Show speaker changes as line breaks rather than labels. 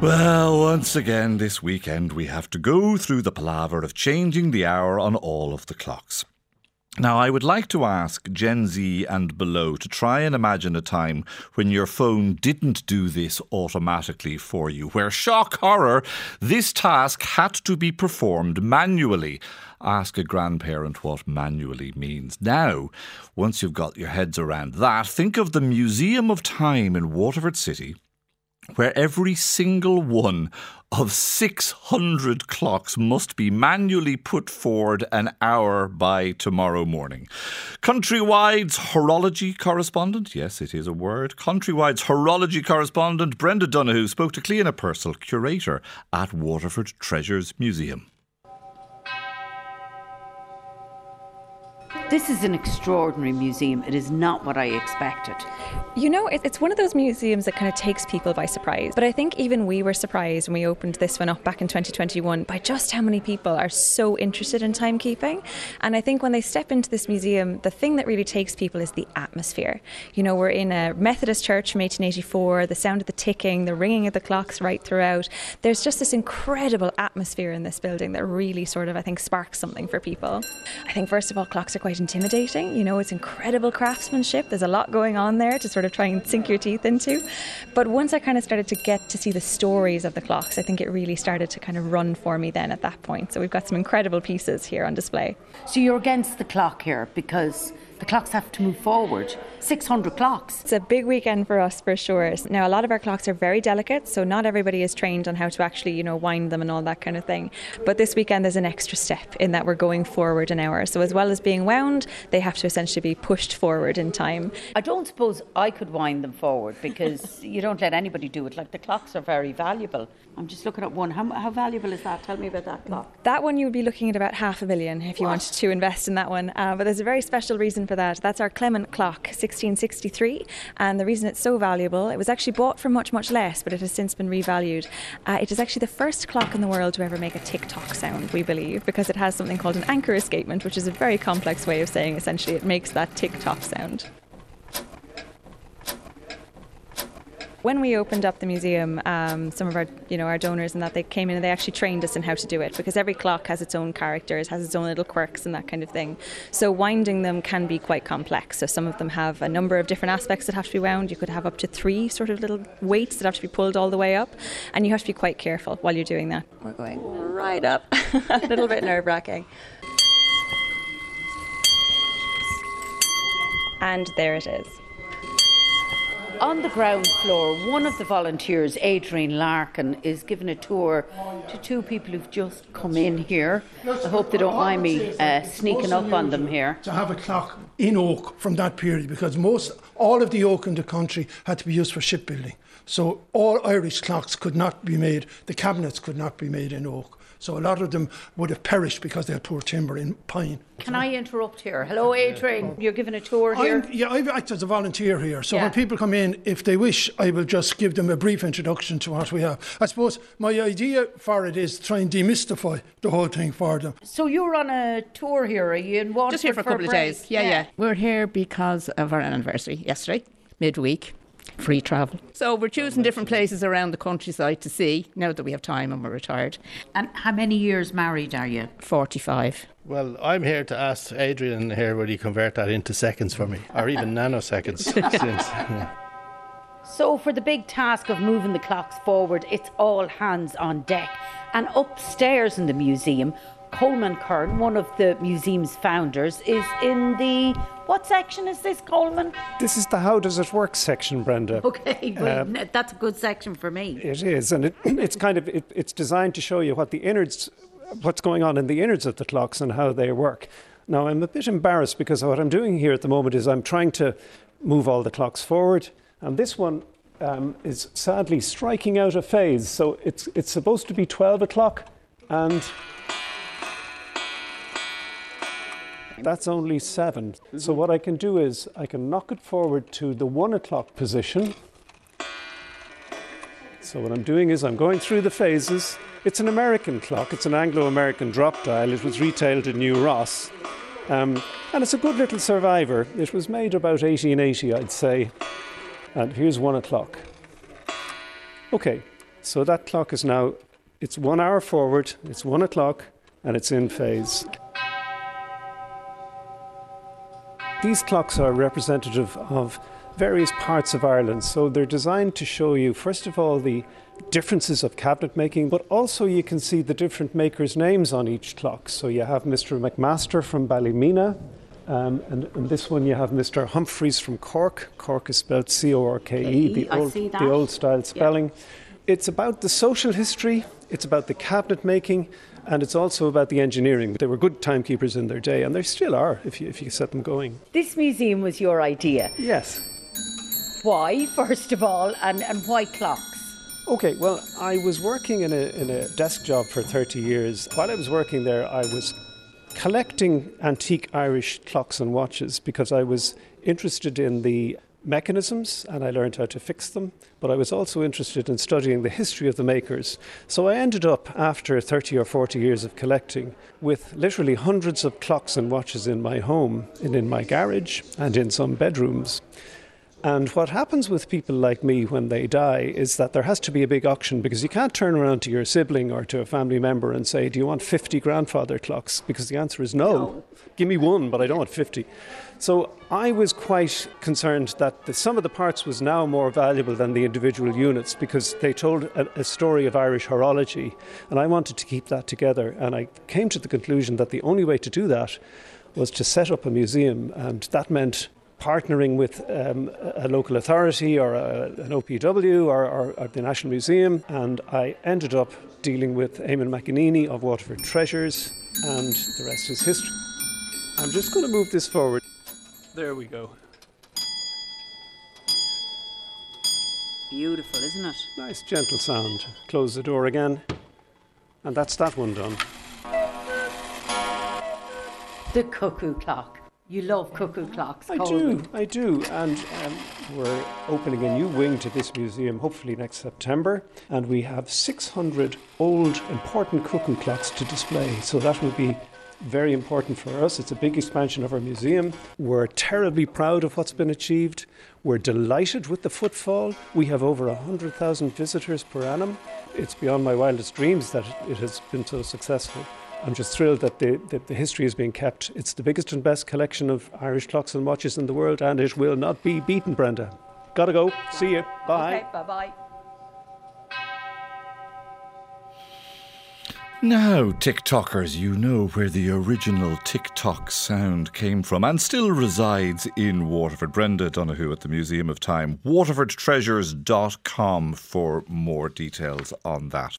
Well, once again this weekend we have to go through the palaver of changing the hour on all of the clocks. Now, I would like to ask Gen Z and below to try and imagine a time when your phone didn't do this automatically for you, where, shock horror, this task had to be performed manually. Ask a grandparent what manually means. Now, once you've got your heads around that, think of the Museum of Time in Waterford City, where every single one of 600 clocks must be manually put forward an hour by tomorrow morning. Countrywide's horology correspondent, yes, it is a word, Countrywide's horology correspondent Brenda Donoghue spoke to Cliona Purcell, curator at Waterford Treasures Museum.
This is an extraordinary museum. It is not what I expected.
You know, it's one of those museums that kind of takes people by surprise. But I think even we were surprised when we opened this one up back in 2021 by just how many people are so interested in timekeeping. And I think when they step into this museum, the thing that really takes people is the atmosphere. You know, we're in a Methodist church from 1884, the sound of the ticking, the ringing of the clocks right throughout. There's just this incredible atmosphere in this building that really sort of, I think, sparks something for people. I think, first of all, clocks are quite intimidating. You know, it's incredible craftsmanship. There's a lot going on there to sort of try and sink your teeth into. But once I kind of started to get to see the stories of the clocks, I think it really started to kind of run for me then at that point. So we've got some incredible pieces here on display.
So you're against the clock here because the clocks have to move forward. 600 clocks.
It's a big weekend for us for sure. Now, a lot of our clocks are very delicate, so not everybody is trained on how to actually, you know, wind them and all that kind of thing. But this weekend there's an extra step in that we're going forward an hour. So as well as being wound, they have to essentially be pushed forward in time.
I don't suppose I could wind them forward because you don't let anybody do it. Like, the clocks are very valuable. I'm just looking at one. How valuable is that? Tell me about that clock.
That one you would be looking at about $500 million if you wanted to invest in that one. But there's a very special reason for that. That's our Clement clock, 1663. And the reason it's so valuable, it was actually bought for much, much less, but it has since been revalued. It is actually the first clock in the world to ever make a tick-tock sound, we believe, because it has something called an anchor escapement, which is a very complex way of saying essentially it makes that tick-tock sound. When we opened up the museum, some of our, our donors and that, they came in and they actually trained us in how to do it, because every clock has its own characters, has its own little quirks and that kind of thing. So winding them can be quite complex. So some of them have a number of different aspects that have to be wound. You could have up to 3 sort of little weights that have to be pulled all the way up, and you have to be quite careful while you're doing that. We're going right up. A little bit nerve-wracking. And there it is.
On the ground floor, one of the volunteers, Adrian Larkin, is giving a tour to 2 people who've just come in here. I hope they don't mind me sneaking up on them here.
To have a clock in oak from that period, because all of the oak in the country had to be used for shipbuilding. So all Irish clocks could not be made, the cabinets could not be made in oak. So a lot of them would have perished because they had poor timber in pine.
Can I interrupt here? Hello, Adrian. You're giving a tour here?
I've acted as a volunteer here. So when people come in, if they wish, I will just give them a brief introduction to what we have. I suppose my idea for it is try and demystify the whole thing for them.
So you're on a tour here, are you in Waterford?
Just here for a couple of days. Yeah. We're here because of our anniversary yesterday, midweek. Free travel. So we're choosing different places around the countryside to see now that we have time and we're retired.
And how many years married are you?
45.
Well, I'm here to ask Adrian here, would he convert that into seconds for me, or even nanoseconds.
So for the big task of moving the clocks forward, it's all hands on deck. And upstairs in the museum, Coleman Kern, one of the museum's founders, is in the... What section is this, Coleman?
This is the How Does It Work section, Brenda.
Okay, well, that's a good section for me.
It is, and it's designed to show you what's going on in the innards of the clocks and how they work. Now, I'm a bit embarrassed because what I'm doing here at the moment is I'm trying to move all the clocks forward, and this one is sadly striking out a phase. So it's supposed to be 12 o'clock, and that's only 7. So what I can do is I can knock it forward to the 1 o'clock position. So what I'm doing is I'm going through the phases. It's an American clock. It's an Anglo-American drop dial. It was retailed in New Ross. And it's a good little survivor. It was made about 1880, I'd say. And here's 1 o'clock. Okay, So that clock is now, it's 1 hour forward, it's 1 o'clock, and it's in phase. These clocks are representative of various parts of Ireland. So they're designed to show you, first of all, the differences of cabinet making, but also you can see the different makers' names on each clock. So you have Mr. McMaster from Ballymena, and this one you have Mr. Humphreys from Cork. Cork is spelled C-O-R-K-E, the old style spelling. Yeah. It's about the social history, it's about the cabinet making, and it's also about the engineering. They were good timekeepers in their day, and they still are if you set them going.
This museum was your idea?
Yes.
Why, first of all, and why clocks?
Okay, well, I was working in a desk job for 30 years. While I was working there, I was collecting antique Irish clocks and watches because I was interested in the mechanisms and I learned how to fix them, but I was also interested in studying the history of the makers. So I ended up, after 30 or 40 years of collecting, with literally hundreds of clocks and watches in my home and in my garage and in some bedrooms. And what happens with people like me when they die is that there has to be a big auction, because you can't turn around to your sibling or to a family member and say, do you want 50 grandfather clocks? Because the answer is no. Give me one, but I don't want 50. So I was quite concerned that the sum of the parts was now more valuable than the individual units, because they told a story of Irish horology, and I wanted to keep that together. And I came to the conclusion that the only way to do that was to set up a museum, and that meant partnering with a local authority or an OPW or the National Museum, and I ended up dealing with Eamon McEnany of Waterford Treasures, and the rest is history. I'm just going to move this forward. There we go.
Beautiful, isn't it?
Nice gentle sound. Close the door again, and that's that one done.
The cuckoo clock. You love cuckoo clocks,
I do. And we're opening a new wing to this museum, hopefully next September. And we have 600 old, important cuckoo clocks to display. So that will be very important for us. It's a big expansion of our museum. We're terribly proud of what's been achieved. We're delighted with the footfall. We have over 100,000 visitors per annum. It's beyond my wildest dreams that it has been so successful. I'm just thrilled that the history is being kept. It's the biggest and best collection of Irish clocks and watches in the world, and it will not be beaten, Brenda. Gotta go. See you. Bye.
Okay, bye-bye.
Now, TikTokers, you know where the original TikTok sound came from and still resides in Waterford. Brenda Donoghue at the Museum of Time. WaterfordTreasures.com for more details on that.